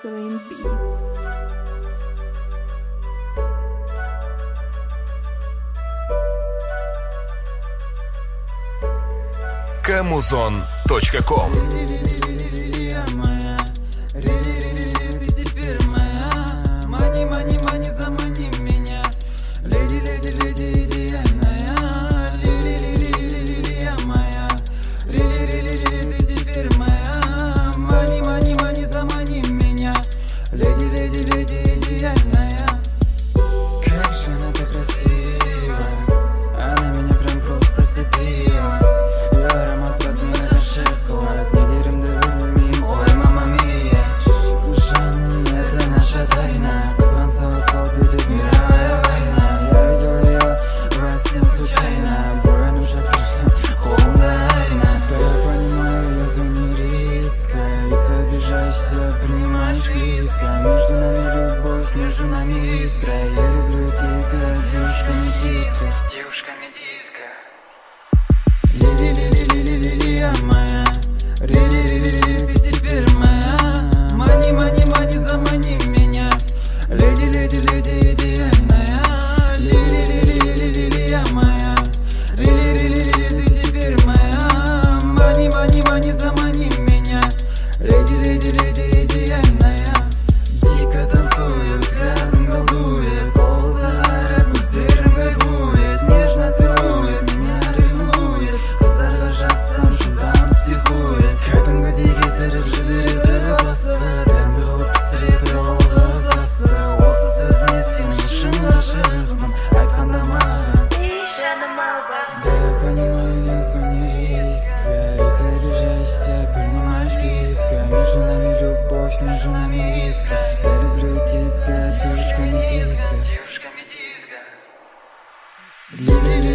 Celine Beats. Kamuzon.com. Как же она так красива, она меня прям просто слепила. Ее аромат под меня зашивкает, не дерем да выльмим, ой, мама мия. Жанна, это наша тайна, сланцевый стол бьет мировая война. Я видел ее во сне случайно, буйным шатром, холодная айна. Да я понимаю, я в зоне риска, и ты обижаешься, принимаешь близко. Между нами любовь, между нами искра. Я люблю тебя, девушка метиска. Девушка метиска. Лили-лили-лили-лилия моя, лили-лили-лили, ты теперь моя. Мани, мани, мани, замани меня. Леди-леди-леди идеальная. Лили-лили-лилия моя, лили-лили-лили, ты теперь моя. Мани, мани, мани, замани меня. Леди-леди-леди идеальная. Дико танцует, взглядом голдует, пол загара, кузером кайфует, нежно целует, меня ревнует, қыздар жассам шындан психует. Кәдімгі дегетіріп жібереді басты, дәмді қылып пісіреді ол қыз асты. Осы сөзіне сен үшін ғашықпын, айтқанда маған. Да я понимаю, я в зоне риска, и ты обижаешься, принимаешь близко. Между нами любовь, между нами искра. Я люблю тебя, девушка метиска. Девушка метиска.